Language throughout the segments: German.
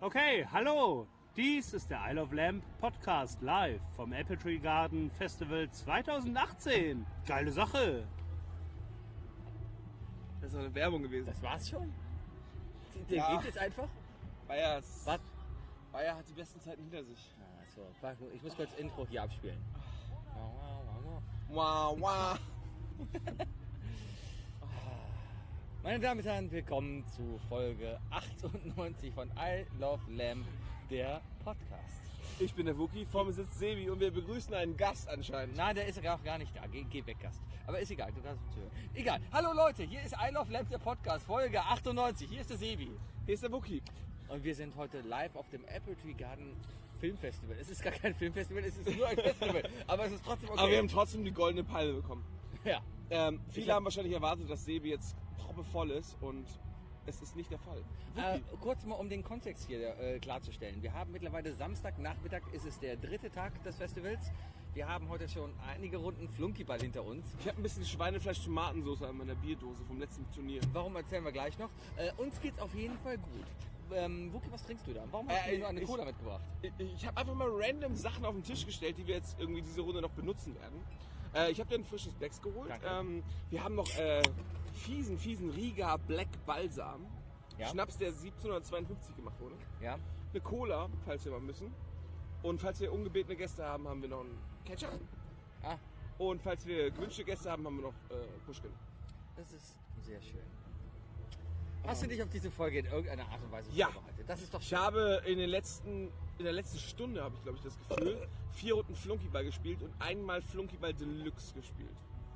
Okay, hallo! Dies ist der Isle of Lamp Podcast live vom Apple Tree Garden Festival 2018. Geile Sache! Das ist doch eine Werbung gewesen. Das war's schon? Der Ja. geht jetzt einfach? Bayer hat die besten Zeiten hinter sich. Achso, ich muss kurz Intro hier abspielen. Wow, wow. Meine Damen und Herren, willkommen zu Folge 98 von I Love Lamp, der Podcast. Ich bin der Wookie, vor mir sitzt Sebi und wir begrüßen einen Gast anscheinend. Nein, der ist auch gar nicht da. Geh weg, Gast. Aber ist egal, du kannst uns hören. Egal. Hallo Leute, hier ist I Love Lamp, der Podcast, Folge 98. Hier ist der Sebi. Hier ist der Wookie. Und wir sind heute live auf dem Apple Tree Garden Filmfestival. Es ist gar kein Filmfestival, es ist nur ein Festival. Aber es ist trotzdem okay. Aber wir haben trotzdem die goldene Palme bekommen. Ja. Viele haben wahrscheinlich erwartet, dass Sebi jetzt proppevoll ist und es ist nicht der Fall. Kurz mal, um den Kontext hier klarzustellen. Wir haben mittlerweile Samstagnachmittag, ist es der dritte Tag des Festivals. Wir haben heute schon einige Runden Flunkyball hinter uns. Ich habe ein bisschen Schweinefleisch-Tomatensauce an meiner Bierdose vom letzten Turnier. Warum, erzählen wir gleich noch. Uns geht's auf jeden Fall gut. Wookie, was trinkst du da? Warum hast du mir nur eine Cola mitgebracht? Ich habe einfach mal random Sachen auf den Tisch gestellt, die wir jetzt irgendwie diese Runde noch benutzen werden. Ich habe dir ein frisches Becks geholt. Wir haben noch fiesen Riga Black Balsam. Ja. Schnaps, der 1752 gemacht wurde. Ja. Eine Cola, falls wir mal müssen. Und falls wir ungebetene Gäste haben, haben wir noch einen Ketchup. Ah, Und falls wir gewünschte Gäste haben, haben wir noch Pushkin. das ist sehr schön. Hast du dich auf diese Folge in irgendeiner Art und Weise Ja. vorbereitet? Das ist doch Ich schön. habe in der letzten Stunde, habe ich glaube ich das Gefühl, 4 Runden Flunkyball gespielt und einmal Flunkyball Deluxe gespielt.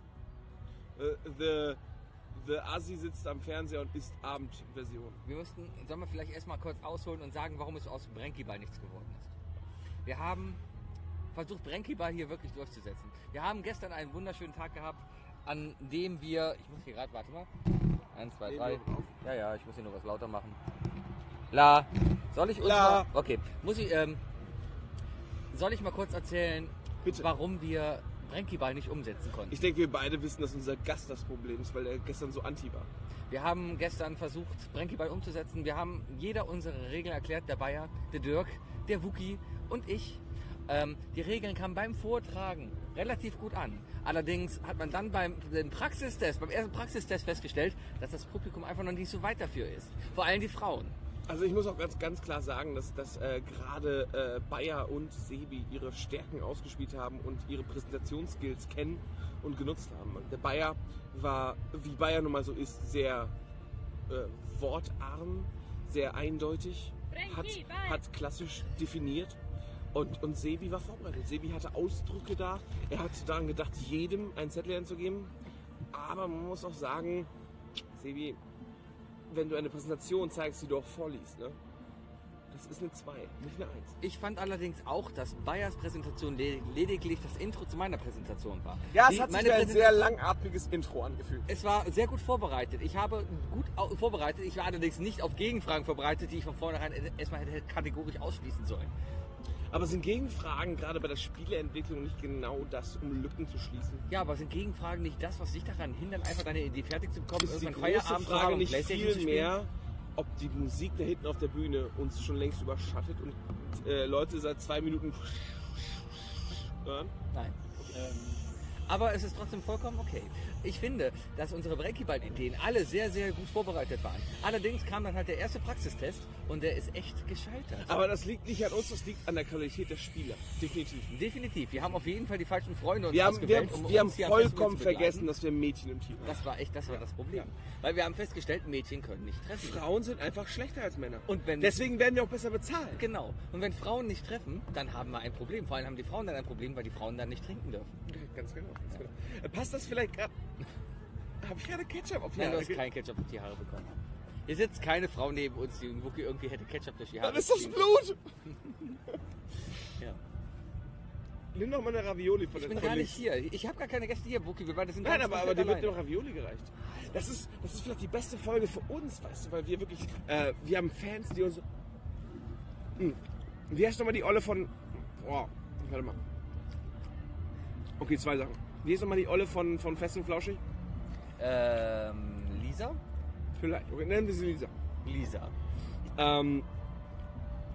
The Assi sitzt am Fernseher und isst Abendversion. Sollen wir vielleicht erstmal kurz ausholen und sagen, warum es aus Brenkyball nichts geworden ist. Wir haben versucht, Brenkyball hier wirklich durchzusetzen. Wir haben gestern einen wunderschönen Tag gehabt, an dem wir, ich muss hier gerade, warte mal, 1, 2, 3, ja, ich muss hier nur was lauter machen. Soll ich uns La. mal, okay, soll ich mal kurz erzählen, Bitte. warum wir Brenkyball nicht umsetzen konnten? Ich denke, wir beide wissen, dass unser Gast das Problem ist, weil er gestern so anti war. Wir haben gestern versucht, Brenkyball umzusetzen. Wir haben jeder unsere Regeln erklärt, der Bayer, der Dirk, der Wookie und ich. Die Regeln kamen beim Vortragen relativ gut an. Allerdings hat man dann beim ersten Praxistest festgestellt, dass das Publikum einfach noch nicht so weit dafür ist. Vor allem die Frauen. Also ich muss auch ganz klar sagen, dass gerade Bayer und Sebi ihre Stärken ausgespielt haben und ihre Präsentationsskills kennen und genutzt haben. Der Bayer war, wie Bayer nun mal so ist, sehr wortarm, sehr eindeutig, hat klassisch definiert und Sebi war vorbereitet. Sebi hatte Ausdrücke da, er hat daran gedacht, jedem einen Zettel anzugeben, aber man muss auch sagen, Sebi, wenn du eine Präsentation zeigst, die du auch vorliest, ne? Das ist eine 2, nicht eine 1. Ich fand allerdings auch, dass Bayers Präsentation lediglich das Intro zu meiner Präsentation war. Ja, es hat sich Meine wie ein sehr Präsentation- langatmiges Intro angefühlt. Es war sehr gut vorbereitet. Ich habe gut vorbereitet. Ich war allerdings nicht auf Gegenfragen vorbereitet, die ich von vornherein erstmal hätte kategorisch ausschließen sollen. Aber sind Gegenfragen gerade bei der Spieleentwicklung nicht genau das, um Lücken zu schließen? Ja, aber sind Gegenfragen nicht das, was dich daran hindert, einfach deine Idee fertig zu bekommen, Ist die irgendwann große Feierabend zu Frage haben und nicht Playstation viel zu spielen? mehr, ob die Musik da hinten auf der Bühne uns schon längst überschattet und Leute seit 2 Minuten hören? Nein. Aber es ist trotzdem vollkommen okay. Ich finde, dass unsere Brenkyball-Ideen alle sehr, sehr gut vorbereitet waren. Allerdings kam dann halt der erste Praxistest und der ist echt gescheitert. Aber das liegt nicht an uns, das liegt an der Qualität der Spieler. Definitiv. Definitiv. Wir haben auf jeden Fall die falschen Freunde uns Wir haben ausgewählt, wir haben uns hier am Festival vollkommen zu begleiten. vergessen, dass wir Mädchen im Team haben. Das war das Problem. Weil wir haben festgestellt, Mädchen können nicht treffen. Frauen sind einfach schlechter als Männer. Und wenn- Deswegen werden wir auch besser bezahlt. Genau. Und wenn Frauen nicht treffen, dann haben wir ein Problem. Vor allem haben die Frauen dann ein Problem, weil die Frauen dann nicht trinken dürfen. Ganz genau. Passt das vielleicht gerade? Habe ich gerade Ketchup auf die Nein, du Haare? hast kein Ketchup auf die Haare bekommen. Hier sitzt keine Frau neben uns, die Wookie irgendwie hätte Ketchup durch die Haare. Dann ist das getrieben. Blut! Ja. Nimm doch mal eine Ravioli von Ich der bin gar nicht hier. Ich habe gar keine Gäste hier, Wookie. Wir beide sind Nein, ganz aber komplett dir wird alleine. noch Ravioli gereicht. Das ist vielleicht die beste Folge für uns, weißt du, weil wir wirklich, wir haben Fans, die uns so... Wie heißt nochmal die Olle von... Oh, warte mal. Okay, 2 Sachen. Wie ist nochmal die Olle von Fest und Flauschig? Lisa? Vielleicht. Okay, nennen wir sie Lisa. Lisa.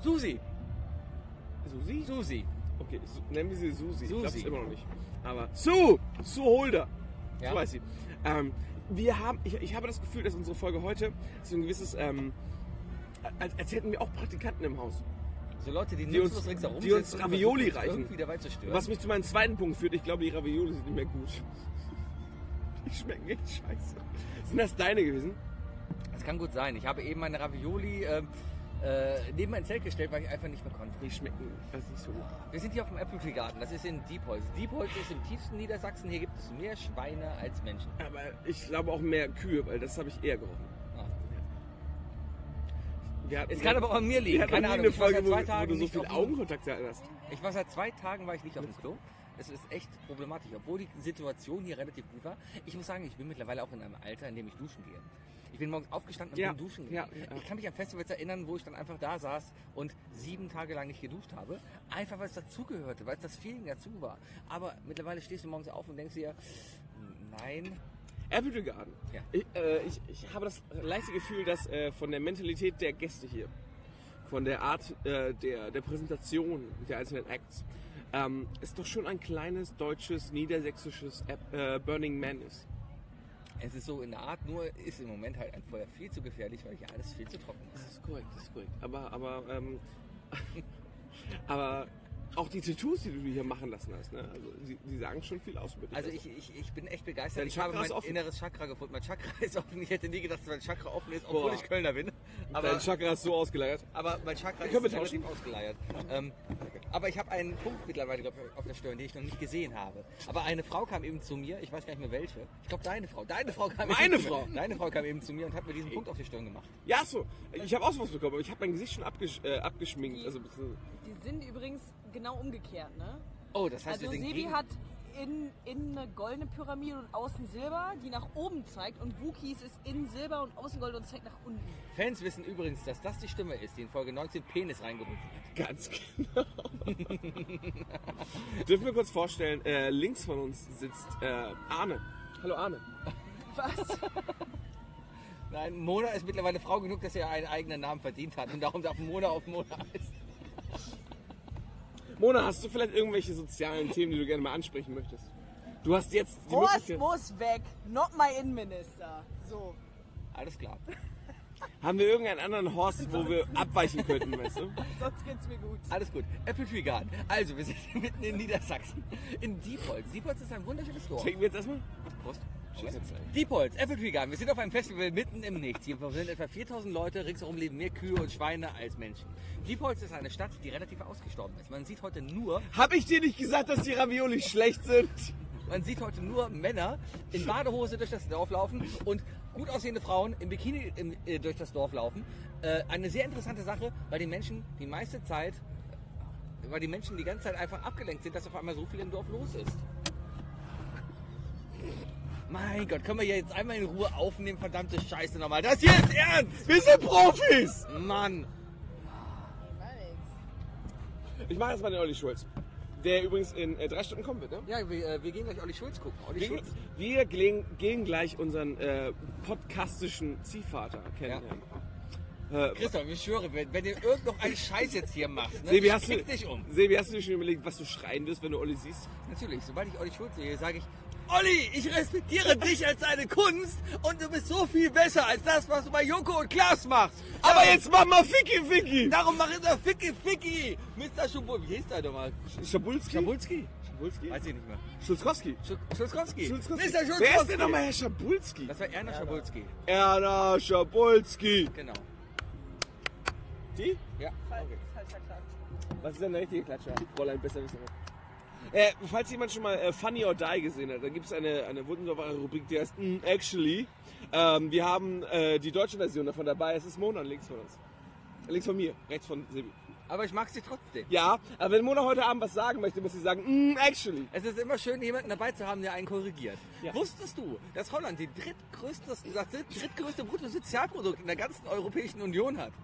Susi. Susi? Susi. Okay, nennen wir sie Susi. Ich glaube es Susi. immer noch nicht. Aber Sue Holder. Ja. So heißt sie. Ich habe das Gefühl, dass unsere Folge heute so ein gewisses, als hätten wir auch Praktikanten im Haus. So Leute, die uns- nutzlos ringsherum die uns sitzen, Ravioli versuchen, reichen. irgendwie dabei zu stören. Was mich zu meinem zweiten Punkt führt, ich glaube, die Ravioli sind nicht mehr gut. Die schmecken echt scheiße. Sind das deine gewesen? Das kann gut sein. Ich habe eben meine Ravioli neben mein Zelt gestellt, weil ich einfach nicht mehr konnte. Die schmecken also nicht so gut. Wir sind hier auf dem Apple Tree Garden. Das ist in Diepholz. Diepholz ist im tiefsten Niedersachsen. Hier gibt es mehr Schweine als Menschen. Aber ich glaube auch mehr Kühe, weil das habe ich eher gerochen. Ah. Es Es kann aber auch an mir liegen. Wir hatten Keine nie Ahnung. eine Ich war Folge, seit wo 2 Tagen du so nicht viel auf dem- Augenkontakt hast. Ich war seit 2 Tagen war ich nicht auf dem Klo. Es ist echt problematisch, obwohl die Situation hier relativ gut war. Ich muss sagen, ich bin mittlerweile auch in einem Alter, in dem ich duschen gehe. Ich bin morgens aufgestanden und Ja, bin duschen ja, gegangen. ja. Ich kann mich an Festivals erinnern, wo ich dann einfach da saß und 7 Tage lang nicht geduscht habe. Einfach weil es dazugehörte, weil es das Feeling dazu war. Aber mittlerweile stehst du morgens auf und denkst dir, nein. Apple Tree Garden. Ja. Ich habe das leichte Gefühl, dass von der Mentalität der Gäste hier, von der Art der Präsentation der einzelnen Acts, es doch schon ein kleines deutsches, niedersächsisches Burning Man ist. Es ist so in der Art, nur ist im Moment halt ein Feuer viel zu gefährlich, weil hier alles viel zu trocken ist. Das ist korrekt, das ist korrekt. Aber auch die Tattoos, die du hier machen lassen hast, ne? Also die sagen schon viel aus. Mit Also ich bin echt begeistert. Dein Ich habe Chakra ist mein offen. inneres Chakra gefunden. Mein Chakra ist offen. Ich hätte nie gedacht, dass mein Chakra offen ist, obwohl Boah. ich Kölner bin. Dein Chakra ist so ausgeleiert. Aber mein Chakra Können wir ist relativ ausgeleiert. Aber ich habe einen Punkt mittlerweile glaub ich, auf der Stirn, den ich noch nicht gesehen habe. Aber eine Frau kam eben zu mir, ich weiß gar nicht mehr welche. Ich glaube deine Frau. Deine Frau kam Meine eben Frau? Zu mir. Deine Frau kam eben zu mir und hat mir diesen Punkt auf die Stirn gemacht. Ja, so. Ich habe auch sowas bekommen, aber ich habe mein Gesicht schon abgeschminkt. Also, Die sind übrigens genau umgekehrt, ne? Oh, das heißt, Also wir sind Sebi gegen... hat innen eine goldene Pyramide und außen Silber, die nach oben zeigt, und Wookies ist innen Silber und außen Gold und zeigt nach unten. Fans wissen übrigens, dass das die Stimme ist, die in Folge 19 Penis reingerufen hat. ganz genau. Dürfen wir kurz vorstellen, links von uns sitzt Arne. Hallo Arne. Was? Nein, Mona ist mittlerweile Frau genug, dass er einen eigenen Namen verdient hat. Und darum darf Mona auf Mona heißen. Mona, hast du vielleicht irgendwelche sozialen Themen, die du gerne mal ansprechen möchtest? Du hast jetzt die Horst Möglichkeit. muss weg, not my Innenminister. So. Alles klar. Haben wir irgendeinen anderen Horst, wo wir abweichen könnten, weißt du? Sonst geht's mir gut. Alles gut. Apple Tree Garden. Also, wir sind mitten in Niedersachsen. In Diepholz. Diepholz ist ein wunderschönes Dorf. Trinken wir jetzt erstmal? Prost. Cheers. Diepholz, Apple Tree Garden. Wir sind auf einem Festival mitten im Nichts. Hier sind etwa 4000 Leute. Ringsherum leben mehr Kühe und Schweine als Menschen. Diepholz ist eine Stadt, die relativ ausgestorben ist. Man sieht heute nur Gesagt, dass die Ravioli schlecht sind? Männer in Badehose durch das Dorf laufen und gut aussehende Frauen im Bikini durch das Dorf laufen. Eine sehr interessante Sache, weil die Menschen die ganze Zeit einfach abgelenkt sind, dass auf einmal so viel im Dorf los ist. Mein Gott, können wir hier jetzt einmal in Ruhe aufnehmen, verdammte Scheiße nochmal. Das hier ist ernst! Wir sind Profis! Mann! Ich mache jetzt mal den Olli Schulz. Der übrigens in 3 Stunden kommen wird, ne? Ja, wir gehen gleich Olli Schulz gucken. Olli Schulz. Wir gehen gleich unseren podcastischen Ziehvater kennenlernen. Christoph, ich schwöre, wenn ihr noch einen Scheiß jetzt hier macht, ne, Sebi, ich krieg dich um. Sebi, hast du dir schon überlegt, was du schreien wirst, wenn du Olli siehst? Natürlich, sobald ich Olli Schulz sehe, sage ich, Olli, ich respektiere dich als deine Kunst und du bist so viel besser als das, was du bei Joko und Klaas machst. Aber jetzt mach mal Ficky! Darum mach ich das Ficky! Mr. Schubul, wie hieß der nochmal? Schabulski? Schabulski? Schabulski? Weiß ich nicht mehr. Schulzkowski. Schulzkowski. Mr. Schulzkowski. Wer ist denn nochmal Herr Schabulski? Das war Erna Schabulski. Erna Schabulski. Genau. Die? Ja. Falscher Klatsch. Was ist denn der richtige Klatscher? Fräulein, besser wissen. Falls jemand schon mal Funny or Die gesehen hat, da gibt es eine wunderbare Rubrik, die heißt Actually. Wir haben die deutsche Version davon dabei. Es ist Mona links von uns. Links von mir, rechts von Sebi. Aber ich mag sie trotzdem. Ja, aber wenn Mona heute Abend was sagen möchte, muss sie sagen, actually. Es ist immer schön, jemanden dabei zu haben, der einen korrigiert. Ja. Wusstest du, dass Holland das drittgrößte Bruttosozialprodukt in der ganzen Europäischen Union hat?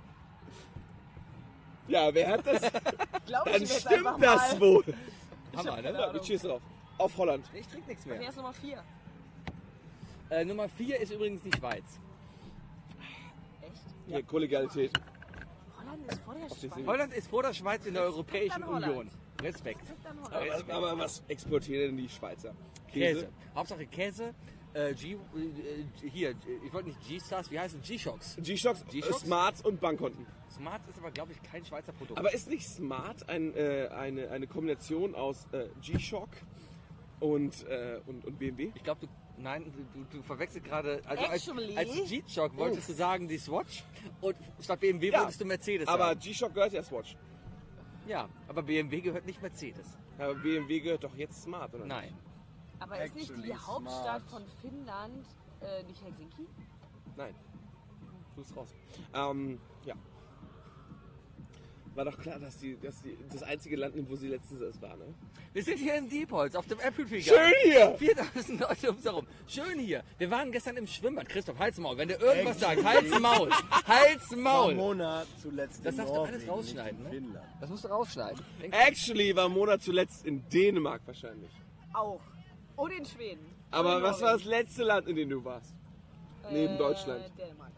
Ja, wer hat das? Glaub ich Dann jetzt stimmt einfach das mal. wohl. Hammer, ne? Ja, wir cheers drauf. Auf Holland. Ich trinke nichts Wer mehr. ist Nummer 4? Nummer 4 ist übrigens die Schweiz. Echt? Ja, Kollegialität. Holland ist vor der Schweiz. Holland ist vor der Schweiz in der Europäischen an Holland. Union. Respekt. Aber was exportieren denn die Schweizer? Käse. Hauptsache Käse. Hier, ich wollte nicht G-Stars, wie heißt es? G-Shocks. G-Shocks, Smarts und Bankkonten. Smart ist aber, glaube ich, kein Schweizer Produkt. Aber ist nicht Smart eine Kombination aus G-Shock und BMW? Ich glaube, du verwechselst gerade, also Actually? als G-Shock wolltest du sagen die Swatch und statt BMW wolltest du Mercedes aber sagen. G-Shock gehört ja Swatch. Ja, aber BMW gehört nicht Mercedes. Aber BMW gehört doch jetzt Smart, oder? Nein. Aber ist nicht die Hauptstadt von Finnland nicht Helsinki? Nein. Du bist raus. Ja. War doch klar, dass das einzige Land nimmt, wo sie letztens erst war, ne? Wir sind hier in Diepholz auf dem Apple Tree Schön hier! 4000 Leute ums herum. Schön hier. Wir waren gestern im Schwimmbad. Christoph, halt's Maul. Wenn du irgendwas sagst, halt's Maul. Halt's Maul. Mona zuletzt Das in darfst du Norwegen, alles rausschneiden, nicht in ne? Finnland. Das musst du rausschneiden. Actually war Mona zuletzt in Dänemark wahrscheinlich. Auch. Und in Schweden. Aber Und was war das Norwegen. letzte Land, in dem du warst? Neben Deutschland. Dänemark.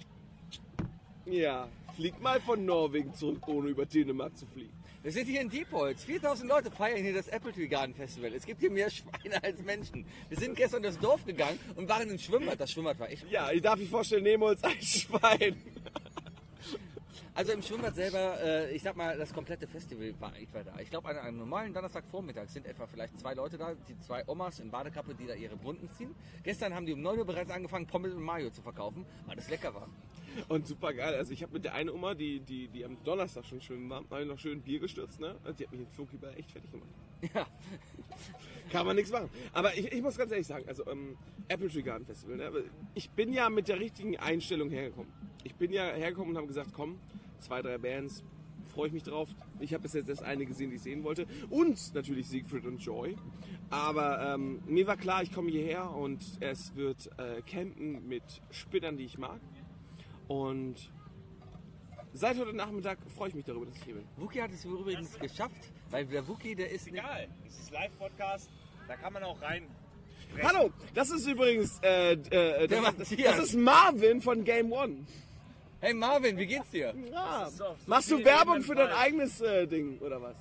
Ja, flieg mal von Norwegen zurück, ohne über Dänemark zu fliegen. Wir sind hier in Diepholz. 4000 Leute feiern hier das Apple Tree Garden Festival. Es gibt hier mehr Schweine als Menschen. Wir sind gestern durchs Dorf gegangen und waren im Schwimmbad. Das Schwimmbad war echt. Ja, ich darf mich vorstellen, nehmen wir uns ein Schwein. Also im Schwimmbad selber, ich sag mal, das komplette Festival war etwa da. Ich glaube, an einem normalen Donnerstagvormittag sind etwa vielleicht 2 Leute da, die 2 Omas in Badekappe, die da ihre Runden ziehen. Gestern haben die um 9 Uhr bereits angefangen, Pommes und Mayo zu verkaufen, weil das lecker war. Und super geil. Also ich habe mit der einen Oma, die am Donnerstag schon schwimmen war, habe ich noch schön Bier gestürzt, ne? Und die hat mich in Flunkyball echt fertig gemacht. Ja. Kann man nichts machen. Aber ich muss ganz ehrlich sagen, also Apple Tree Garden Festival, ne? Ich bin ja mit der richtigen Einstellung hergekommen. Ich bin ja hergekommen und habe gesagt, komm, 2, 3 Bands, freue ich mich drauf. Ich habe bis jetzt erst eine gesehen, die ich sehen wollte. Und natürlich Siegfried und Joy. Aber mir war klar, ich komme hierher und es wird campen mit Spinnern, die ich mag. Und seit heute Nachmittag freue ich mich darüber, dass ich hier bin. Wookie hat es übrigens geschafft, weil der Wookie, der ist nicht... Egal, das ist Live-Podcast, da kann man auch rein. Hallo, das ist übrigens Matthias. das ist Marvin von Game One. Hey Marvin, wie geht's dir? Ja. So, so Machst du viele Werbung Ebenen für dein frei. eigenes Ding oder was?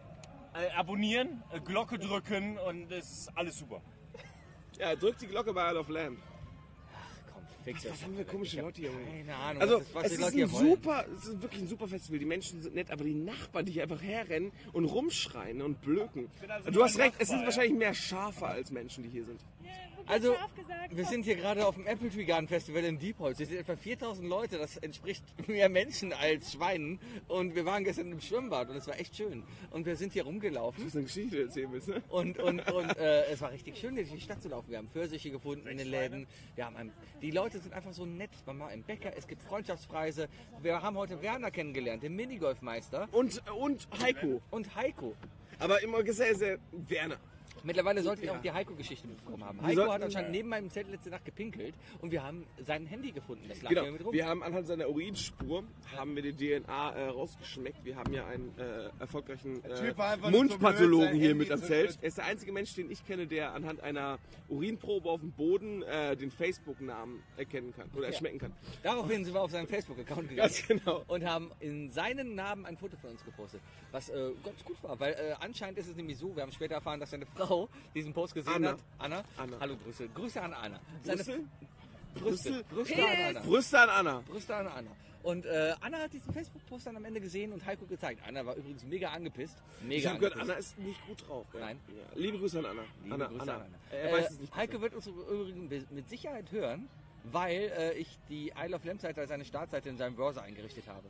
Abonnieren, Glocke drücken und es ist alles super. Ja, drück die Glocke bei Isle of Lamb. Komm, fix Was haben wir komische Leute hier? Keine Ahnung, Also was es die ist Leute ein hier wollen. super, es ist wirklich ein super Festival. Die Menschen sind nett, aber die Nachbarn, die hier einfach herrennen und rumschreien und blöken. also Du hast nur ein recht, es sind Nachbar, wahrscheinlich mehr Schafe als Menschen, die hier sind. Also, wir sind hier gerade auf dem Apple Tree Garden Festival in Diepholz. Es sind etwa 4000 Leute, das entspricht mehr Menschen als Schweinen. Und wir waren gestern im Schwimmbad und es war echt schön. Und wir sind hier Du rumgelaufen. hast eine Geschichte erzählen willst, ne? Und es war richtig schön, durch die Stadt zu laufen. Wir haben Pfirsiche gefunden in den Läden. Die Leute sind einfach so nett. Man war im Bäcker, es gibt Freundschaftspreise. Wir haben heute Werner kennengelernt, den Minigolfmeister. Und Heiko. Und Heiko. Aber immer sehr, sehr Werner. Mittlerweile sollte ich auch die Heiko-Geschichte mitbekommen haben. Heiko sollten- hat anscheinend neben meinem Zelt letzte Nacht gepinkelt und wir haben sein Handy gefunden. Das lag Genau, hier mit rum. wir haben anhand seiner Urinspur haben wir die DNA rausgeschmeckt. Wir haben ja einen erfolgreichen Typ war einfach nur Mundpathologen zu blöd, sein hier Handy mit am zu Zelt. blöd. Er ist der einzige Mensch, den ich kenne, der anhand einer Urinprobe auf dem Boden den Facebook-Namen erkennen kann oder erschmecken kann. Daraufhin sind wir auf seinen Facebook-Account gegangen Ganz genau. und haben in seinen Namen ein Foto von uns gepostet, was ganz gut war, weil anscheinend ist es nämlich so, wir haben später erfahren, dass seine Frau diesen Post gesehen Anna. hat. Anna. Anna. Hallo Grüße. Grüße an Anna. Brüssel? Brüste. Brüste Penis. an Anna. Brüste an Anna. Brüste an Anna. Und Anna hat diesen Facebook-Post dann am Ende gesehen und Heiko gezeigt. Anna war übrigens mega angepisst. Ich Mega habe gehört, angepisst. Anna ist nicht gut drauf. Gell? Nein. Ja. Liebe Grüße an Anna. Liebe Anna, Grüße Anna. an Anna. Er weiß es nicht. Heiko wird uns übrigens mit Sicherheit hören, weil ich die Isle of Lamb Seite als eine Startseite in seinem Browser eingerichtet habe.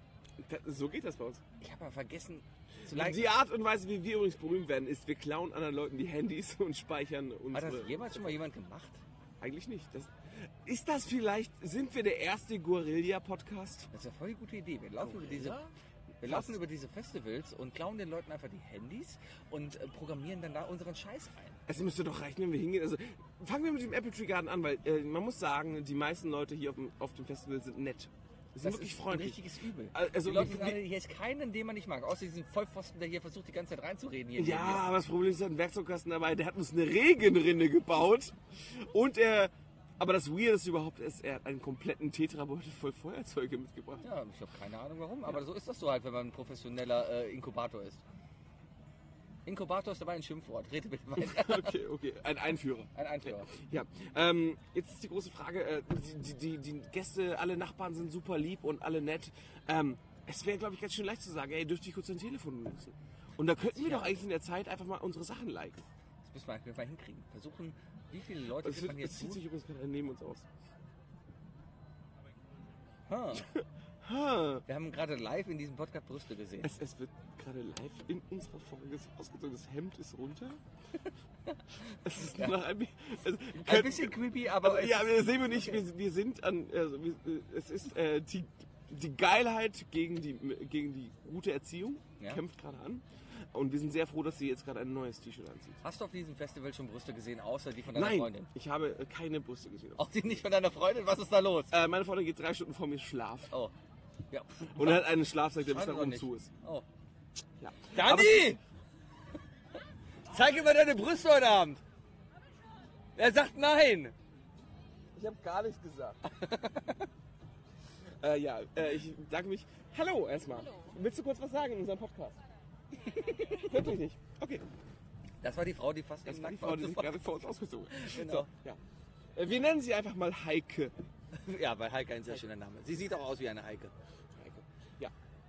So geht das bei uns. Ich habe aber vergessen zu liken. Die Art und Weise, wie wir übrigens berühmt werden, ist, wir klauen anderen Leuten die Handys und speichern Hat unsere... das jemals schon mal jemand gemacht? Eigentlich nicht. Ist das vielleicht, sind wir der erste Guerilla-Podcast? Das ist eine voll die gute Idee. Wir laufen über diese Festivals und klauen den Leuten einfach die Handys und programmieren dann da unseren Scheiß ein. Es müsste doch reichen, wenn wir hingehen. Also fangen wir mit dem Apple Tree Garden an, weil man muss sagen, die meisten Leute hier auf dem Festival sind nett. Sie sind Das wirklich ist ein freundlich. richtiges Übel. Also, die Leute sind alle, hier ist keinen, den man nicht mag. Außer diesen Vollpfosten, der hier versucht, die ganze Zeit reinzureden. Hier Ja, neben mir. aber das Problem ist, er hat einen Werkzeugkasten dabei, der hat uns eine Regenrinne gebaut und Aber das Weirdeste überhaupt ist, er hat einen kompletten Tetrabeutel voll Feuerzeuge mitgebracht. Ja, ich habe keine Ahnung warum, aber so ist das so halt, wenn man ein professioneller Inkubator ist. Inkubator ist dabei ein Schimpfwort. Rede bitte weiter. Okay. Ein Einführer. Ein Einführer. Ja, jetzt ist die große Frage, die Gäste, alle Nachbarn sind super lieb und alle nett. Es wäre, glaube ich, ganz schön leicht zu sagen, ey, dürfte ich kurz dein Telefon benutzen? Und da könnten wir doch eigentlich in der Zeit einfach mal unsere Sachen liken. Das müssen wir einfach mal hinkriegen. Versuchen, wie viele Leute Es man jetzt zieht sich übrigens gerade neben uns aus. Wir haben gerade live in diesem Podcast Brüste gesehen. Es wird gerade live in unserer Folge ausgezogen. Das Hemd ist runter. Es ist nur noch ein bisschen creepy, aber... ja, wir sehen nicht, wir sind an... Also, es ist die Geilheit gegen die gute Erziehung, kämpft gerade an. Und wir sind sehr froh, dass sie jetzt gerade ein neues T-Shirt anzieht. Hast du auf diesem Festival schon Brüste gesehen, außer die von deiner Freundin? Nein, ich habe keine Brüste gesehen. Auch die nicht von deiner Freundin? Was ist da los? Meine Freundin geht 3 Stunden vor mir schlafen. Oh. Ja. Und hat einen Schlafsack, der bis Schade nach oben doch zu nicht. ist. Oh. Ja. Dani! Zeig mir deine Brüste heute Abend! Er sagt nein! Ich habe gar nichts gesagt. Ich danke mich. Hallo erstmal. Hallo. Willst du kurz was sagen in unserem Podcast? Wirklich nicht. Okay. Das war die Frau, die fast Das im war die Nackt Frau, die sich gerade vor uns ausgezogen hat. Genau. So, ja. Wir nennen sie einfach mal Heike. Ja, weil Heike ein sehr schöner Name. Sie sieht auch aus wie eine Heike. Heike. Ja.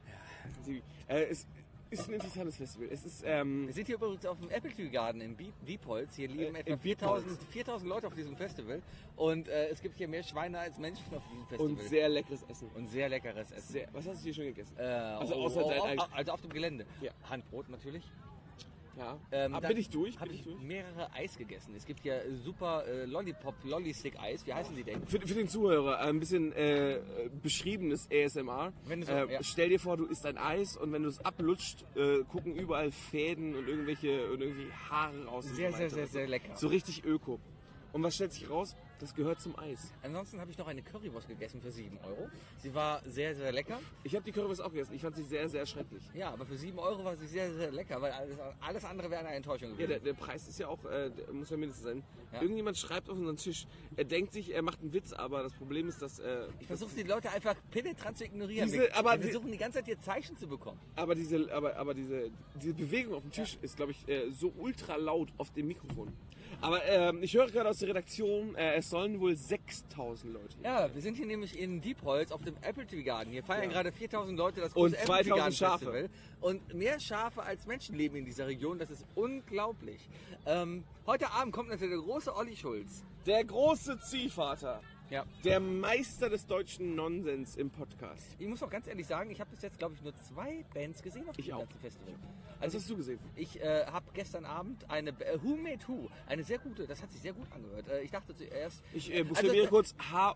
Es ist ein interessantes Festival. Es ist, Wir sind hier übrigens auf dem Apple Tree Garden in Diepholz. Hier leben etwa in Diepholz. 4000 Leute auf diesem Festival. Und es gibt hier mehr Schweine als Menschen auf diesem Festival. und sehr leckeres Essen. Und sehr leckeres Essen. Was hast du hier schon gegessen? Also, außer dein also auf dem Gelände. Ja. Handbrot natürlich. Ja. Da bin ich durch? Habe ich mehrere Eis gegessen. Es gibt ja super Lollistick-Eis. Wie heißen die denn? Für den Zuhörer ein bisschen beschriebenes ASMR. Wenn du so, ja. Stell dir vor, du isst ein Eis und wenn du es ablutscht, gucken überall Fäden und irgendwelche Haare raus. und Sehr, so sehr, weiter. sehr, sehr lecker. So richtig öko. Und was stellt sich raus? Das gehört zum Eis. Ansonsten habe ich noch eine Currywurst gegessen für 7 Euro. Sie war sehr, sehr lecker. Ich habe die Currywurst auch gegessen. Ich fand sie sehr, sehr schrecklich. Ja, aber für 7 Euro war sie sehr, sehr lecker, weil alles andere wäre eine Enttäuschung Ja, gewesen. der Preis ist ja auch, muss ja mindestens sein. Ja. Irgendjemand schreibt auf unseren Tisch, er denkt sich, er macht einen Witz, aber das Problem ist, dass... Ich versuche die Leute einfach penetrant zu ignorieren. Diese- Wir aber versuchen die ganze Zeit hier Zeichen zu bekommen. Aber diese Bewegung auf dem Tisch ist, glaube ich, so ultra laut auf dem Mikrofon. Aber ich höre gerade aus der Redaktion, es sollen wohl 6000 Leute. Ja, wir sind hier nämlich in Diepholz auf dem Apple Tree Garden. Hier feiern Ja. gerade 4000 Leute das Und große Apple Tree 2000 Garden Schafe. Festival. Und mehr Schafe als Menschen leben in dieser Region. Das ist unglaublich. Heute Abend kommt natürlich der große Olli Schulz. Der große Ziehvater, Ja. der Meister des deutschen Nonsens im Podcast. Ich muss auch ganz ehrlich sagen, ich habe bis jetzt, glaube ich, nur 2 Bands gesehen auf Ich diesem auch. ganzen Festival. Was Also hast du gesehen? ich habe gestern Abend eine Who Made Who, eine sehr gute, das hat sich sehr gut angehört. Ich dachte zuerst... Ich buchstabiere kurz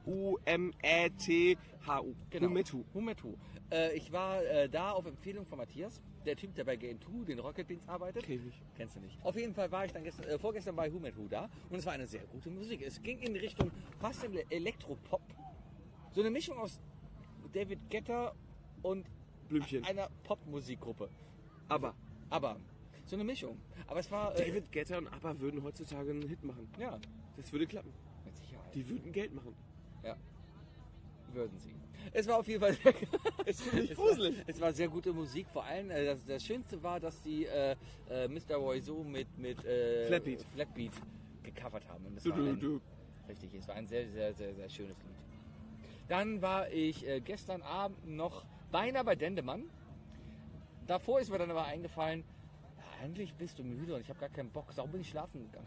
H-U-M-E-T-H-U. Genau. Humetu. Who Made Who. Ich war da auf Empfehlung von Matthias, der Typ, der bei Game 2, den Rocket Beans arbeitet. Kenn ich nicht. Kennst du nicht. Auf jeden Fall war ich dann vorgestern bei Who Made Who da und es war eine sehr gute Musik. Es ging in Richtung fast Elektropop. So eine Mischung aus David Guetta und Blümchen. einer Popmusikgruppe. Aber Aber so eine Mischung. Aber es war... David Guetta und ABBA würden heutzutage einen Hit machen. ja, Das würde klappen. mit Sicherheit. Die würden Geld machen. Ja. Würden sie. Es war auf jeden Fall sehr, Es finde ich gruselig. es war sehr gute Musik. Vor allem, das Schönste war, dass die Mr. Roizo mit Flatbeat gecovert haben. Und das war richtig, es war ein sehr, sehr, sehr, sehr schönes Lied. Dann war ich gestern Abend noch beinahe bei Dendemann. Davor ist mir dann aber eingefallen, ja, eigentlich bist du müde und ich habe gar keinen Bock. Darum bin ich schlafen gegangen.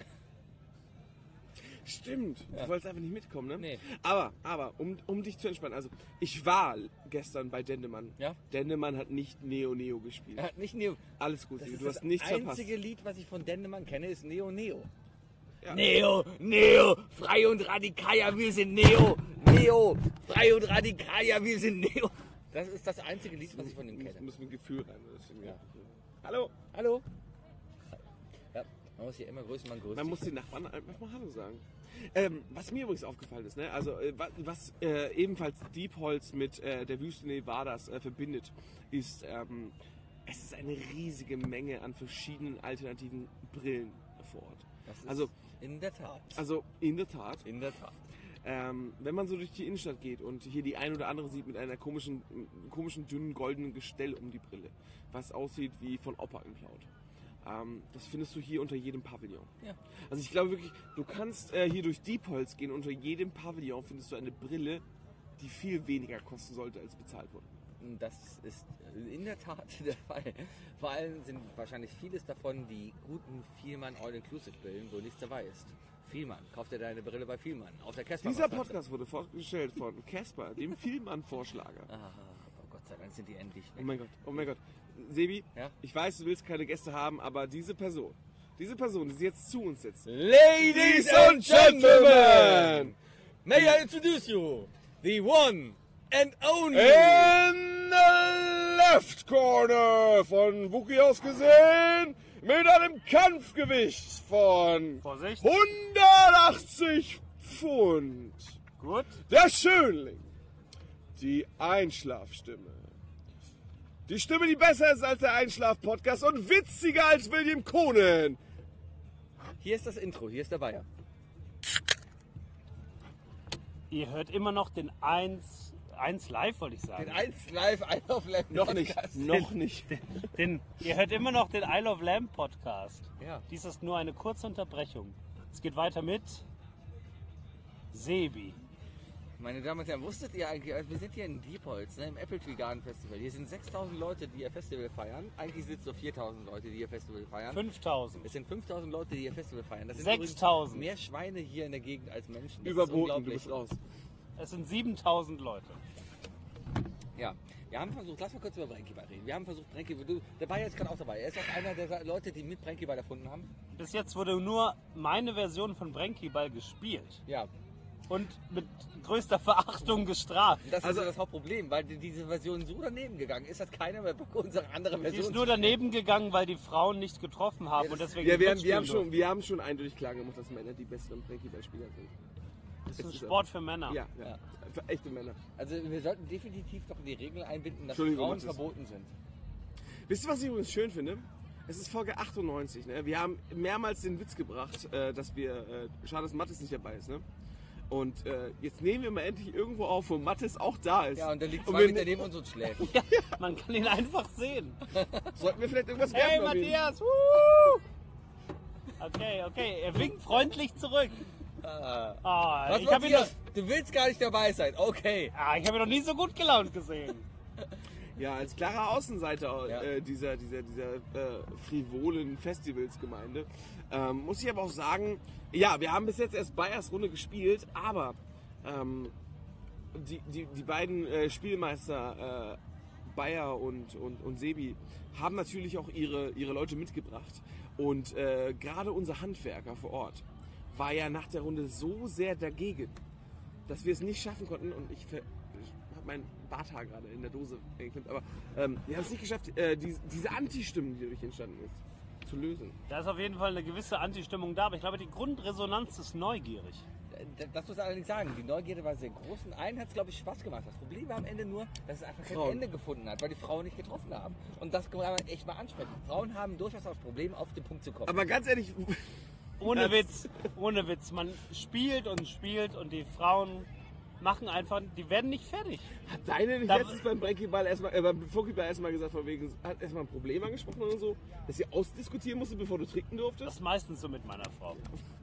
Stimmt. Ja. Du wolltest einfach nicht mitkommen, ne? Nee. Aber, um dich zu entspannen, also ich war gestern bei Dendemann. Ja? Dendemann hat nicht Neo gespielt. Er hat nicht Neo. Alles gut, Das Sigi, ist du hast das nichts verpasst. einzige Lied, was ich von Dendemann kenne, ist Neo. Ja. Neo, frei und radikal, ja, wir sind Neo, frei und radikal, ja, wir sind Neo. Das ist das einzige Lied, was ich von ihm Du kenne. musst mit Gefühl rein. Deswegen, Ja. Hallo. Hallo? Ja, man muss hier immer grüßen, man grüßt. Man muss den Nachbarn einfach mal Hallo sagen. Was mir übrigens aufgefallen ist, ne? Also was ebenfalls Diepholz mit der Wüste Nevadas verbindet, ist, es ist eine riesige Menge an verschiedenen alternativen Brillen vor Ort. Das ist Also in der Tat. in der Tat. In der Tat. Wenn man so durch die Innenstadt geht und hier die ein oder andere sieht mit einer komischen dünnen goldenen Gestell um die Brille, was aussieht wie von Opa geklaut. Das findest du hier unter jedem Pavillon. Ja. Also ich glaube wirklich, du kannst hier durch Diepholz gehen, unter jedem Pavillon findest du eine Brille, die viel weniger kosten sollte, als bezahlt wurde. Das ist in der Tat der Fall. Vor allem sind wahrscheinlich vieles davon die guten Vielmann All-Inclusive-Brillen, wo nichts dabei ist. Vielmann, kauf dir deine Brille bei Vielmann. Auf der Casper. Dieser Podcast wurde vorgestellt von Casper, dem Vielmann-Vorschlager. Oh Gott sei Dank sind die endlich Oh weg. mein Gott. Sebi, Ja? ich weiß, du willst keine Gäste haben, aber diese Person, die sich jetzt zu uns sitzt. Ladies and Gentlemen, may I introduce you, the one and only. In the left corner von Wookie aus gesehen, mit einem Kampfgewicht von Vorsicht. 180 Pfund. Gut. Der Schönling. Die Einschlafstimme. Die Stimme, die besser ist als der Einschlaf-Podcast und witziger als William Conan. Hier ist das Intro, hier ist der Bayer. Ihr hört immer noch den 1 Live, wollte ich sagen. Den 1 Live, I Love Lamp Noch nicht. Podcast. Noch nicht. Ihr hört immer noch den I Love Lamp Podcast. Ja. Dies ist nur eine kurze Unterbrechung. Es geht weiter mit Sebi. Meine Damen und Herren, wusstet ihr eigentlich, wir sind hier in Diepholz, ne, im Apple Tree Garden Festival. Hier sind 6.000 Leute, die ihr Festival feiern. Eigentlich sind es nur 4.000 Leute, die ihr Festival feiern. 5.000. Es sind 5.000 Leute, die ihr Festival feiern. Das sind 6.000. übrigens mehr Schweine hier in der Gegend als Menschen. Das ist Überboten, du unglaublich. bist raus. Es sind 7.000 Leute. Ja, wir haben versucht, lass mal kurz über Brenkiball reden. Wir haben versucht, der Bayer ist gerade auch dabei. Er ist auch einer der Leute, die mit Brenkiball erfunden haben. Bis jetzt wurde nur meine Version von Brenkiball gespielt. Ja, Und mit größter Verachtung gestraft. das ist ja das Hauptproblem, weil diese Version so daneben gegangen ist, hat keiner mehr Bock, unsere andere Die Version ist nur daneben gegangen, weil die Frauen nicht getroffen haben Ja, und das- deswegen Ja, nicht wir mitspielen durften. haben schon eindeutig klar gemacht, dass Männer die besseren Breakyball-Spieler sind. Das ist ein ist Sport für Männer. Ja. Ja. Für echte Männer. Also wir sollten definitiv doch in die Regel einbinden, dass Entschuldigung, Frauen Mathis. verboten sind. Wisst ihr, was ich übrigens schön finde? Es ist Folge 98. Ne? Wir haben mehrmals den Witz gebracht, dass wir. Schade, dass Mathis nicht dabei ist. Ne? Und jetzt nehmen wir mal endlich irgendwo auf, wo Mathis auch da ist. Ja, und der liegt Und 2 wir Meter neben uns und schläft. Ja, man kann ihn einfach sehen. Sollten wir vielleicht irgendwas Hey werfen? auf ihn? Matthias! Woo! Okay, er winkt freundlich zurück. Was, Ich habe ihn, Matthias? Du willst gar nicht dabei sein. Okay. ich hab ihn noch nie so gut gelaunt gesehen. Ja, als klarer Außenseiter Ja. dieser frivolen Festivalsgemeinde muss ich aber auch sagen, ja, wir haben bis jetzt erst Bayers Runde gespielt, aber die beiden Spielmeister Bayer und Sebi haben natürlich auch ihre Leute mitgebracht. Und gerade unser Handwerker vor Ort war ja nach der Runde so sehr dagegen, dass wir es nicht schaffen konnten. Und ich habe mein Barthaar gerade in der Dose geklemmt, aber wir haben es nicht geschafft, diese Anti-Stimmen, die dadurch entstanden ist, zu lösen. Da ist auf jeden Fall eine gewisse Anti-Stimmung da, aber ich glaube, die Grundresonanz ist neugierig. Das muss ich allerdings sagen, die Neugierde war sehr groß und allen hat es, glaube ich, Spaß gemacht. Das Problem war am Ende nur, dass es einfach kein Frauen. Ende gefunden hat, weil die Frauen nicht getroffen haben. Und das kann man echt mal ansprechen. Frauen haben durchaus das Problem, auf den Punkt zu kommen. Aber ganz ehrlich, Ohne Witz. Man spielt und die Frauen machen einfach, die werden nicht fertig. hat deine nicht Da- letztens beim Breakyball beim Fokiball erstmal gesagt, von wegen, hat erstmal ein Problem angesprochen oder so, dass sie ausdiskutieren musste, bevor du trinken Das durftest? ist meistens so mit meiner Frau.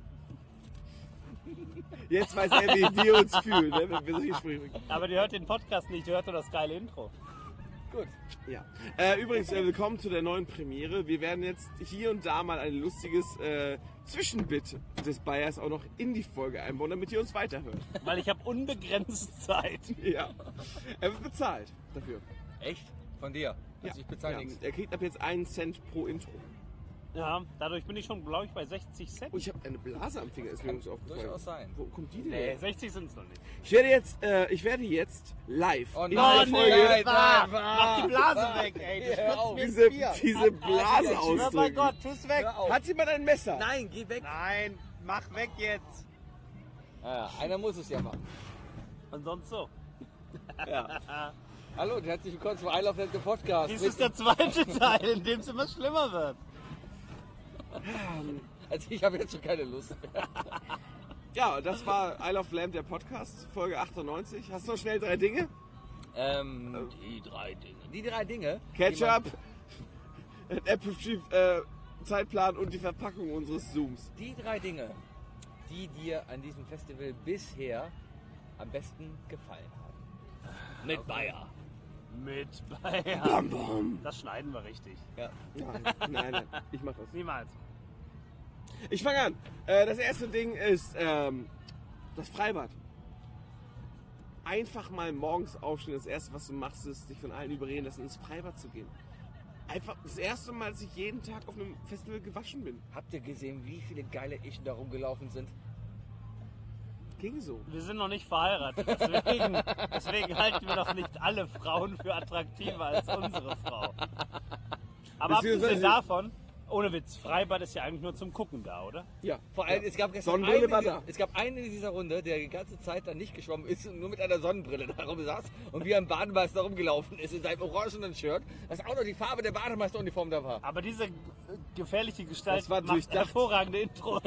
Jetzt weiß er, wie wir uns fühlen, ne, wenn wir solche Sprüche bringen. Aber die hört den Podcast nicht, die hört nur das geile Intro. Gut. Ja. Übrigens, willkommen zu der neuen Premiere. Wir werden jetzt hier und da mal ein lustiges Zwischenbit des Bayers auch noch in die Folge einbauen, damit ihr uns weiterhört. Weil ich habe unbegrenzt Zeit. Ja. Er wird bezahlt dafür. Echt? Von dir? Also ich bezahle Ja. nichts. Er kriegt ab jetzt 1 Cent pro Intro. Ja, dadurch bin ich schon, glaube ich, bei 60 Cent. Und ich habe eine Blase am Finger, ist mir übrigens aufgefallen. durchaus sein. Wo kommt die denn Nee, her? 60 sind es noch nicht. Ich werde jetzt live Oh in nein, der Folge nein, Mach die Blase weg, ey. Das Hör auf. diese Blase Schwör bei ausdrücken. Gott, tu's weg. Hör auf. Hat jemand ein Messer? Nein, geh weg. Nein, mach weg jetzt. Ja, einer muss es ja machen. Und sonst so. Hallo und herzlich willkommen zum I Love Lamp Podcast. Dies ist der zweite Teil, in dem es immer schlimmer wird. Also ich habe jetzt schon keine Lust mehr. Ja, das war Isle of Lamp, der Podcast, Folge 98. Hast du noch schnell 3 Dinge? Die drei Dinge. Ketchup, ein Apple Tree Zeitplan und die Verpackung unseres Zooms. Die 3 Dinge, die dir an diesem Festival bisher am besten gefallen haben. Mit Bayer. Mit Bayer. Bam, bam. Das schneiden wir richtig. Ja. Nein, ich mach das. Niemals. Ich fange an. Das erste Ding ist das Freibad. Einfach mal morgens aufstehen. Das erste, was du machst, ist, dich von allen überreden lassen, ins Freibad zu gehen. Einfach das erste Mal, dass ich jeden Tag auf einem Festival gewaschen bin. Habt ihr gesehen, wie viele geile Ichen da rumgelaufen sind? Ging so. Wir sind noch nicht verheiratet, deswegen halten wir doch nicht alle Frauen für attraktiver als unsere Frau. Aber abgesehen davon, ohne Witz, Freibad ist ja eigentlich nur zum Gucken da, oder? Ja. Vor allem, es gab gestern Sonnenbrille war da. es gab einen in dieser Runde, der die ganze Zeit dann nicht geschwommen ist und nur mit einer Sonnenbrille da rumsaß und wie ein Bademeister rumgelaufen ist in seinem orangenen Shirt, was auch noch die Farbe der Bademeisteruniform da war. Aber diese gefährliche Gestalt Das war macht durchdacht. hervorragende Intros.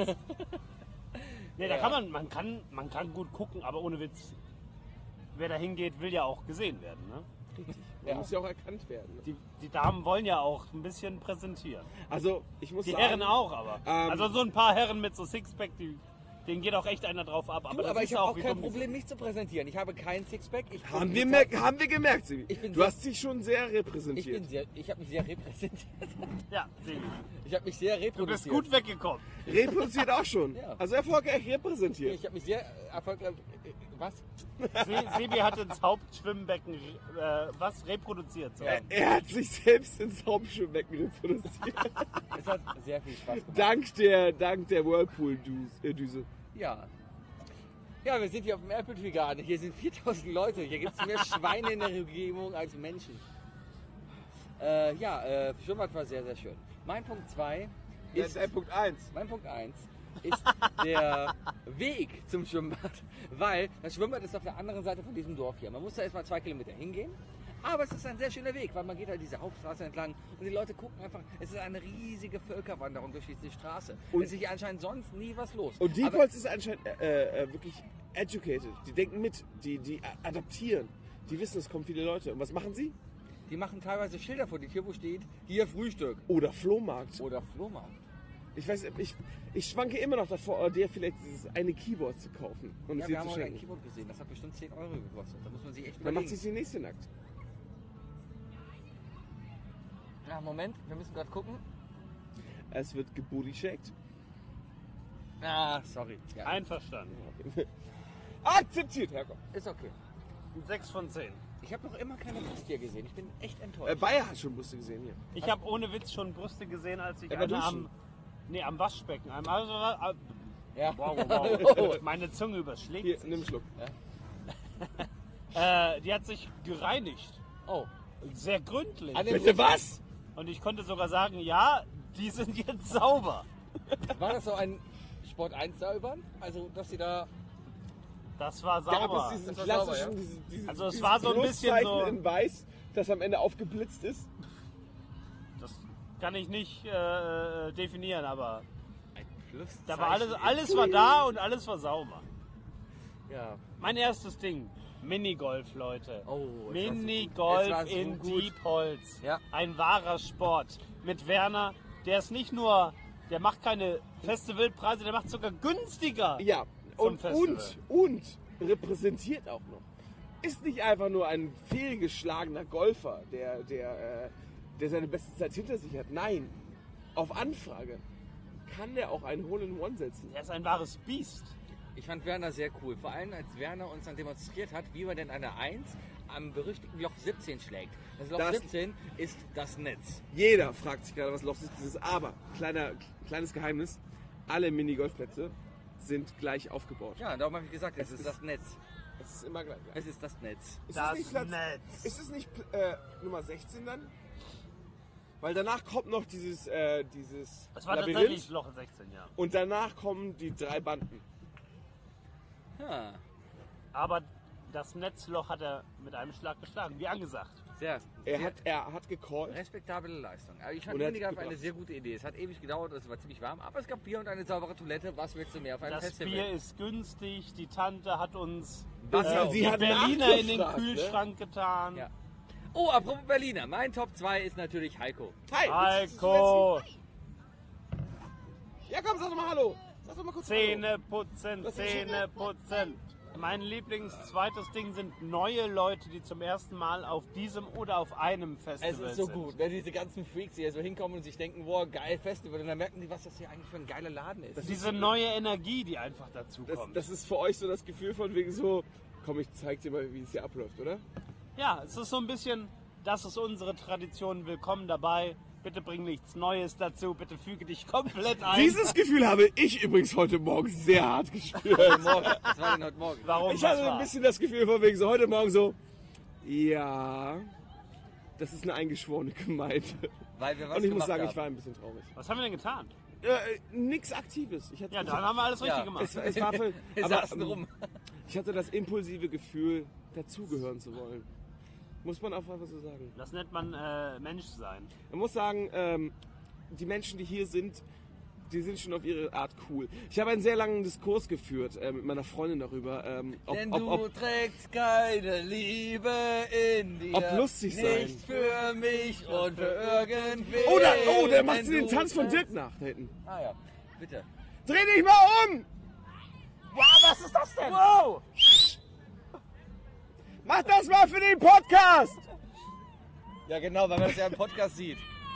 Nee, da kann man kann gut gucken, aber ohne Witz, wer da hingeht, will ja auch gesehen werden. Ne? Richtig. Ja. Muss ja auch erkannt werden. Ne? Die Damen wollen ja auch ein bisschen präsentieren. Also, ich muss Die sagen... Herren auch, aber. Also so ein paar Herren mit so Sixpack, denen geht auch echt einer drauf ab. Aber, das ich ist habe auch wie kein dumm die Problem, mich zu präsentieren. Ich habe keinen Sixpack. Haben wir gemerkt, Sibi. Du hast dich schon sehr repräsentiert. Ich habe mich sehr repräsentiert. sind. Ja, Sebi. Ich habe mich sehr Du bist reproduziert. gut weggekommen. Reproduziert auch schon. Ja. Also erfolgreich repräsentiert. Ich habe mich sehr erfolgreich. Was? Sebi hat ins Hauptschwimmbecken reproduziert. So. Er hat sich selbst ins Hauptschwimmbecken reproduziert. Es hat sehr viel Spaß gemacht. dank der Whirlpool-Düse. Ja. Ja, wir sind hier auf dem Apple Tree Garden. Hier sind 4000 Leute. Hier gibt es mehr Schweine in der Umgebung als Menschen. Schwimmbad war sehr, sehr schön. Mein Punkt 2 ist. Punkt 1. Mein Punkt 1 ist der Weg zum Schwimmbad, weil das Schwimmbad ist auf der anderen Seite von diesem Dorf hier. Man muss da erstmal 2 Kilometer hingehen, aber es ist ein sehr schöner Weg, weil man geht halt diese Hauptstraße entlang und die Leute gucken einfach, es ist eine riesige Völkerwanderung durch diese Straße. Und es ist hier anscheinend sonst nie was los. Und Diepholz ist anscheinend wirklich educated. Die denken mit, die adaptieren. Die wissen, es kommen viele Leute. Und was machen sie? Die machen teilweise Schilder vor die Tür, wo steht, hier Frühstück. Oder Flohmarkt. Oder Flohmarkt. Ich weiß, ich schwanke immer noch davor, dir vielleicht dieses eine Keyboard zu kaufen und Ja, es wir dir haben zu auch ein schenken. Keyboard gesehen, das hat bestimmt 10 Euro gekostet. Da muss man sich echt Dann macht überlegen. sich die nächste nackt. Ja, Moment, wir müssen gerade gucken. Es wird gebooty-shaked. Ah, sorry. Ja, Einverstanden. Akzeptiert, Herr Koch. ist okay. 6 von 10. Ich habe noch immer keine Brust hier gesehen. Ich bin echt enttäuscht. Bayer hat schon Brüste gesehen hier. Ich habe ohne Witz schon Brüste gesehen, als ich Ja, bei eine Duschen. am Waschbecken. Ja. Wow. Meine Zunge überschlägt Hier, sich. nimm einen Schluck. Die hat sich gereinigt. Oh. Sehr gründlich. An den Bitte was? Und ich konnte sogar sagen, ja, die sind jetzt sauber. War das so ein Sport 1 Säubern? Also, dass sie da. Das war Gab sauber. es diesen Das war sauber, klassischen, dieses Also es dieses war so ein bisschen Pluszeichen so- in weiß, das am Ende aufgeblitzt ist? Das kann ich nicht definieren, aber Ein Plus. da war alles war da und alles war sauber. Ja. Mein erstes Ding, Minigolf, Leute. Oh, es war so gut. Minigolf Es war so in gut. Diepholz. Ja. Ein wahrer Sport. Mit Werner, der ist nicht nur, der macht keine Festivalpreise, der macht sogar günstiger. Ja, Zum und Festival. repräsentiert auch noch. Ist nicht einfach nur ein fehlgeschlagener Golfer, der seine beste Zeit hinter sich hat. Nein, auf Anfrage kann der auch einen Hole-in-One setzen. Der ist ein wahres Biest. Ich fand Werner sehr cool. Vor allem, als Werner uns dann demonstriert hat, wie man denn eine 1 am berüchtigten Loch 17 schlägt. Das Loch Das- 17 ist das Netz. Jeder fragt sich gerade, was Loch 17 ist. Aber, kleines Geheimnis, alle Minigolfplätze sind gleich aufgebaut. Ja, darum habe ich gesagt, es Es ist ist- das Netz. Es ist immer gleich. Es ist das Netz. Ist Das es nicht Platz, Netz. Ist es nicht Nummer 16 dann? Weil danach kommt noch dieses Das war Labyrinth tatsächlich Loch 16, ja. und danach kommen die 3 Banden. Ja. Aber das Netzloch hat er mit einem Schlag geschlagen, wie angesagt. Er hat gecallt. Respektable Leistung. Aber ich fand Und er hat Minigolf eine gebracht. sehr gute Idee. Es hat ewig gedauert, es war ziemlich warm, aber es gab Bier und eine saubere Toilette. Was willst du mehr auf einem Das Festival? Bier ist günstig, die Tante hat uns Sie die hat Berliner in den nachgefragt, ne? Kühlschrank getan. Ja. Oh, apropos Berliner. Mein Top 2 ist natürlich Heiko. Hi! Heiko, Ja, komm, sag doch mal Hallo. Sag doch mal kurz Zähne putzen, Das ist Zähne putzen. Mein Lieblingszweites Ding sind neue Leute, die zum ersten Mal auf diesem oder auf einem Festival Es ist so sind. gut, wenn diese ganzen Freaks hier so hinkommen und sich denken, wow, geil Festival. Und dann merken die, was das hier eigentlich für ein geiler Laden ist. Diese neue Energie, die einfach dazu Hallo. kommt. Das ist für euch so das Gefühl von wegen so, komm, ich zeig dir mal, wie es hier abläuft, oder? Ja, es ist so ein bisschen, das ist unsere Tradition, willkommen dabei. Bitte bring nichts Neues dazu, bitte füge dich komplett ein. Dieses Gefühl habe ich übrigens heute Morgen sehr hart gespürt. Morgen. Was war denn heute Morgen? Warum? Ich Was hatte war? ein bisschen das Gefühl von wegen so heute Morgen so, ja, das ist eine eingeschworene Gemeinde. Weil wir was Und ich muss gemacht sagen, haben. ich war ein bisschen traurig. Was haben wir denn getan? Nix Aktives. Ich hatte, Ja, dann haben wir alles richtig Ja. gemacht. es war für, Wir aber, saßen rum. ich hatte das impulsive Gefühl, dazugehören zu wollen. Muss man auch einfach so sagen. Das nennt man Mensch sein. Man muss sagen, die Menschen, die hier sind, die sind schon auf ihre Art cool. Ich habe einen sehr langen Diskurs geführt mit meiner Freundin darüber, Denn du trägst keine Liebe in dir. Ob lustig sein. Nicht für mich und für irgendwen. Oh, der macht Denn den du Tanz von trägst- Dirk nach da hinten. Ah ja, bitte. Dreh dich mal um! Wow, was ist das denn? Wow! Mach das mal für den Podcast! Ja genau, weil man das ja im Podcast sieht.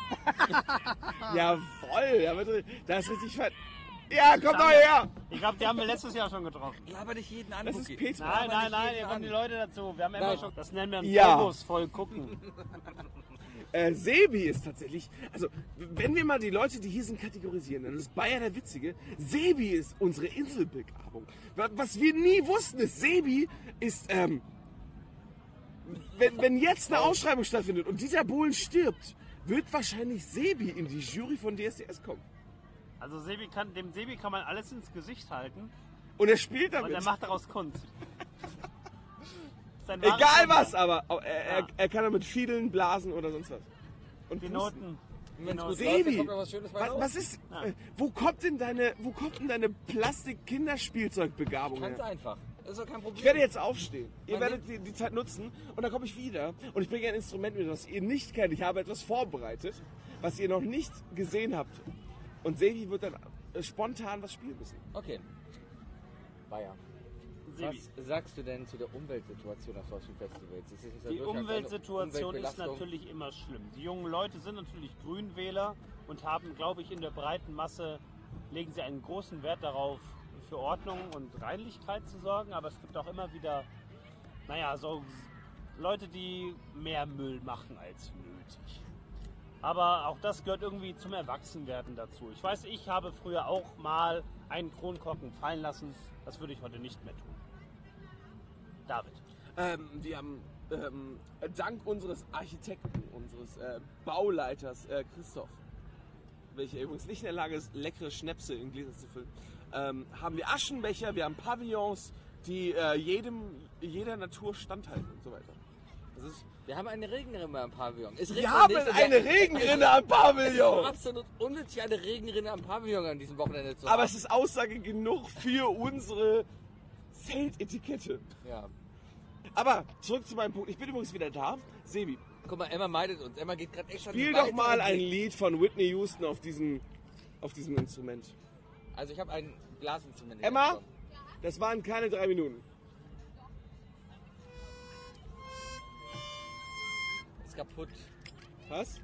Jawoll, da ist richtig fett. Ja, komm doch her! Ich glaube, die haben wir letztes Jahr schon getroffen. Laber dich jeden an, Das ist Cookie. Peter. Nein, nein, nicht nein, jeden hier kommen die an. Leute dazu. Wir haben immer Nein. schon, das nennen wir ein Ja. Fokus voll gucken. Sebi ist tatsächlich, also wenn wir mal die Leute, die hier sind, kategorisieren, dann ist Bayer der Witzige. Sebi ist unsere Inselbegabung. Was wir nie wussten ist, Sebi ist, wenn jetzt eine Ausschreibung stattfindet und Dieter Bohlen stirbt, wird wahrscheinlich Sebi in die Jury von DSDS kommen. Also dem Sebi kann man alles ins Gesicht halten Und er spielt und damit. er macht daraus Kunst. Sein wahres Egal Talent. was, aber er kann damit fiedeln, blasen oder sonst was. Und Die pusten. Noten. Wenn's Genau. gut Sebi, läuft, dann kommt noch was Schönes bei Was, raus. was ist, Ja. wo kommt denn deine Plastik-Kinderspielzeugbegabung Ganz her? einfach. Das ist doch kein Problem. Ich werde jetzt aufstehen. Ihr Wann werdet die Zeit nutzen und dann komme ich wieder und ich bringe ein Instrument mit, das ihr nicht kennt. Ich habe etwas vorbereitet, was ihr noch nicht gesehen habt. Und Sebi wird dann spontan was spielen müssen. Okay. Bayer. Sebi. Was sagst du denn zu der Umweltsituation auf solchen Festivals? Es ist ja Die durchaus eine Umweltsituation ist Umweltbelastung. natürlich immer schlimm. Die jungen Leute sind natürlich Grünwähler und haben, glaube ich, in der breiten Masse legen sie einen großen Wert darauf, für Ordnung und Reinlichkeit zu sorgen. Aber es gibt auch immer wieder, so Leute, die mehr Müll machen als nötig. Aber auch das gehört irgendwie zum Erwachsenwerden dazu. Ich weiß, ich habe früher auch mal einen Kronkorken fallen lassen. Das würde ich heute nicht mehr tun. David. Wir haben dank unseres Architekten, unseres Bauleiters Christoph, welcher übrigens nicht in der Lage ist, leckere Schnäpse in Gläser zu füllen, haben wir Aschenbecher, wir haben Pavillons, die jeder Natur standhalten und so weiter. Das ist, Wir haben eine Regenrinne am Pavillon. Es wir regnet haben nicht und eine Regenrinne am Es ist Pavillon! absolut unnötig, eine Regenrinne am Pavillon an diesem Wochenende zu Aber haben. es ist Aussage genug für unsere Zeltetikette. Ja. Aber zurück zu meinem Punkt. Ich bin übrigens wieder da. Sebi, Guck mal, Emma meidet uns. Emma geht gerade extra spiel die doch Weite mal ein entgegen. Lied von Whitney Houston auf diesem Instrument. Also ich habe ein Blasinstrument. Emma? bekommen. Das waren keine 3 Minuten. Ist kaputt. Was?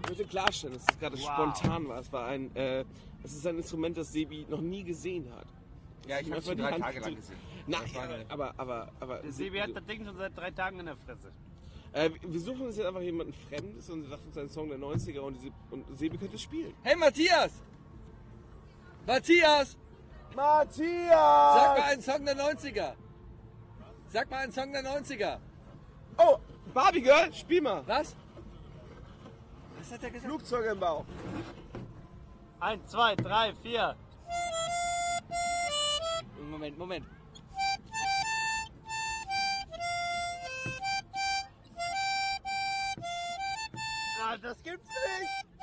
möchte klarstellen, dass es gerade spontan war. Es ist ein Instrument, das Sebi noch nie gesehen hat. Ja, ich habe es schon 3 Tage lang gesehen. Nein, aber Der Sebi hat das Ding schon seit 3 Tagen in der Fresse. wir suchen uns jetzt einfach jemanden Fremdes und sagt uns einen Song der 90er und Sebi könnte spielen. Hey Matthias! Matthias! Matthias! Sag mal einen Song der 90er! Sag mal einen Song der 90er! Oh, Barbie Girl, spiel mal! Was? Was hat er gesagt? Flugzeug im Bauch. 1, 2, 3, 4. Moment. Ah, das gibt's nicht!